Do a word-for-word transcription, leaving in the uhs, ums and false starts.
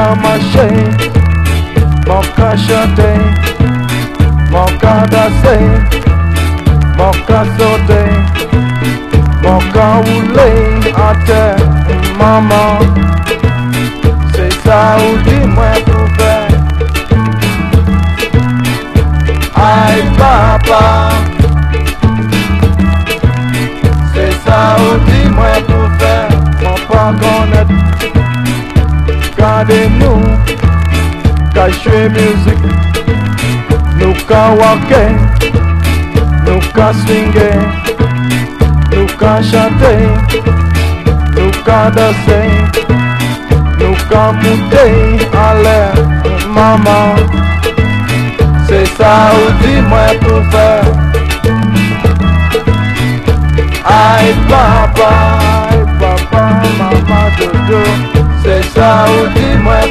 ka marcher, mon ka chanter, mon ka danser, mon ka sauter, mon ka rouler à terre, maman. C'est ça ou dis-moi pour faire. Aïe papa, c'est ça ou dis-moi pour faire. Mon pas connaître. Gardez-nous, qu'à jouer musique, nous qu'à walker, nous qu'à swinger, nous qu'à chanter, nous qu'à danser, nous qu'à monter à l'air, maman. C'est ça ou dis-moi pour faire. Aïe papa, aïe papa, maman dodo. C'est ça ou dis-moi